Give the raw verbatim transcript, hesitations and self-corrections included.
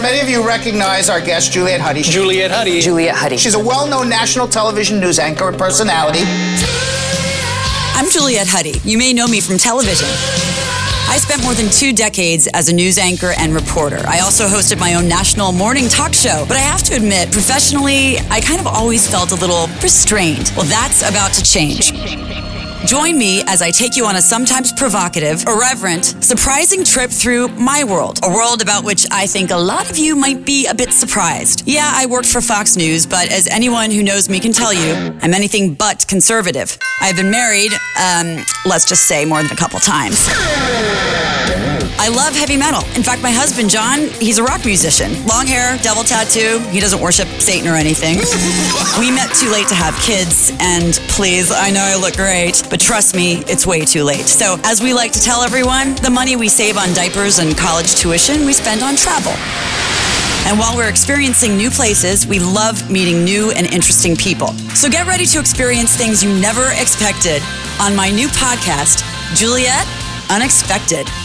Many of you recognize our guest, Juliet Huddy. Juliet Huddy. Juliet Huddy. She's a well-known national television news anchor and personality. I'm Juliet Huddy. You may know me from television. I spent more than two decades as a news anchor and reporter. I also hosted my own national morning talk show. But I have to admit, professionally, I kind of always felt a little restrained. Well, that's about to change. Join me as I take you on a sometimes provocative, irreverent, surprising trip through my world. A world about which I think a lot of you might be a bit surprised. Yeah, I worked for Fox News, but as anyone who knows me can tell you, I'm anything but conservative. I've been married, um, let's just say more than a couple times. I love heavy metal. In fact, my husband, John, he's a rock musician. Long hair, devil tattoo. He doesn't worship Satan or anything. We met too late to have kids, and please, I know I look great, but trust me, it's way too late. So, as we like to tell everyone, the money we save on diapers and college tuition, we spend on travel. And while we're experiencing new places, we love meeting new and interesting people. So get ready to experience things you never expected on my new podcast, Juliet Unexpected.